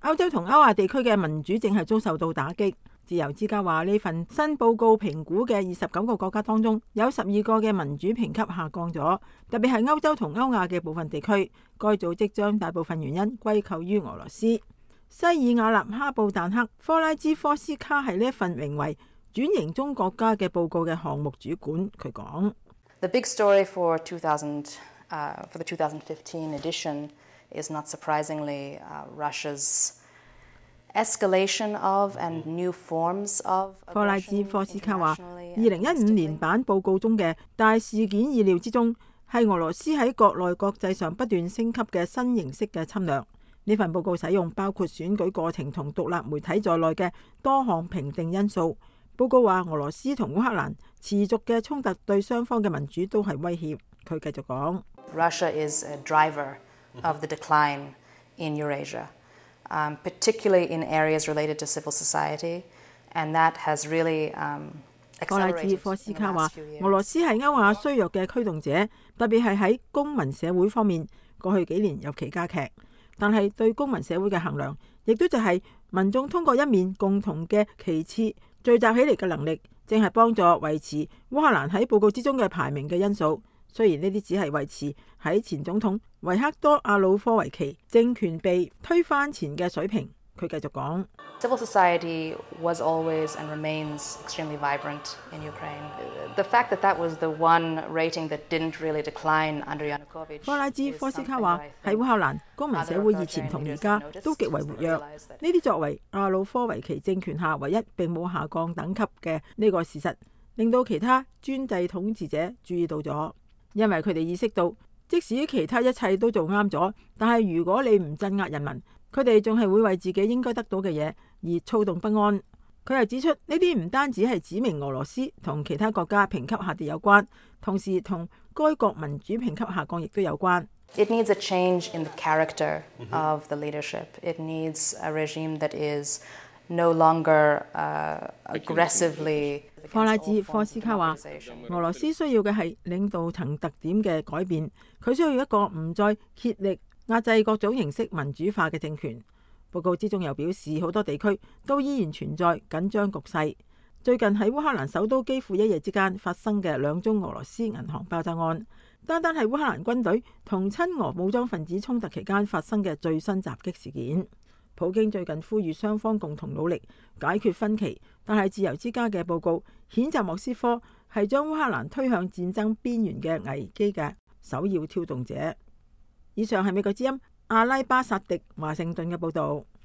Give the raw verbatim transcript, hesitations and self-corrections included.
歐洲同歐亞地區嘅民主正係遭受到打擊。自由之家話，呢份新報告評估嘅二十九個國家當中，有十二個嘅民主評級下降咗，特別係歐洲同歐亞嘅部分地區。該組織將大部分原因歸咎於俄羅斯。西爾瓦納哈布旦克科拉茲科斯卡係呢一份名為轉型中國家嘅報告嘅項目主管，佢講 ：The big story for two thousand, uh, for the twenty fifteen edition is not surprisingly uh, Russia's escalation of and new forms of。 科拉茲科斯卡話：二零一五年版報告中嘅大事件意料之中，係俄羅斯喺國內國際上不斷升級嘅新形式嘅侵略。呢份報告使用包括選舉過程同獨立媒體在內嘅多項評定因素。報告話俄羅斯同烏克蘭持續嘅衝突對雙方嘅民主都係威脅。佢繼續講 ：Russia is a driver of the decline in Eurasia, um, particularly in areas related to civil society, and that has really um, 科拉茲科斯卡話：俄羅斯係歐亞衰弱嘅驅動者，特別係喺公民社會方面，過去幾年尤其加劇。但係對公民社會嘅衡量，亦都就係民眾通過一面共同嘅旗幟聚集起嚟嘅能力，正係幫助維持烏克蘭喺報告之中嘅排名嘅因素。雖然呢啲只係維持喺前總統維克多亞努科維奇政權被推翻前嘅水平。佢繼續講 ：Civil society was always and remains extremely vibrant in Ukraine. The fact that that was the one rating that didn't really decline under Yanukovych。 科拉茲科斯卡話：喺烏克蘭，公民社會以前同而家都極為活躍。呢啲作為亞努科維奇政權下唯一並冇下降等級嘅呢個事實，令到其他專制統治者注意到咗，因為佢哋意識到，即使其他一切都做啱咗，但係如果你唔鎮壓人民，佢哋仲係會為自己應該得到嘅嘢而躁動不安。佢又指出，呢啲唔單止係指明俄羅斯同其他國家評級下跌有關，同時同該國民主評級下降亦都有關。 It needs a change in the character of the leadership. It needs a regime that is no longer uh, aggressively。 科拉茲科斯卡話：俄羅斯需要嘅係領導層特點嘅改變，佢需要一個唔再竭力壓制各種形式民主化嘅政權。報告之中又表示，好多地區都依然存在緊張局勢。最近喺烏克蘭首都幾乎一夜之間發生嘅兩宗俄羅斯銀行爆炸案，單單係烏克蘭軍隊同親俄武裝分子衝突期間發生嘅最新襲擊事件。普京最近呼籲雙方共同努力解決分歧，但係自由之家嘅報告譴責莫斯科係將烏克蘭推向戰爭邊緣嘅危機嘅首要挑動者。以上係美國之音阿拉巴薩迪華盛頓嘅報導。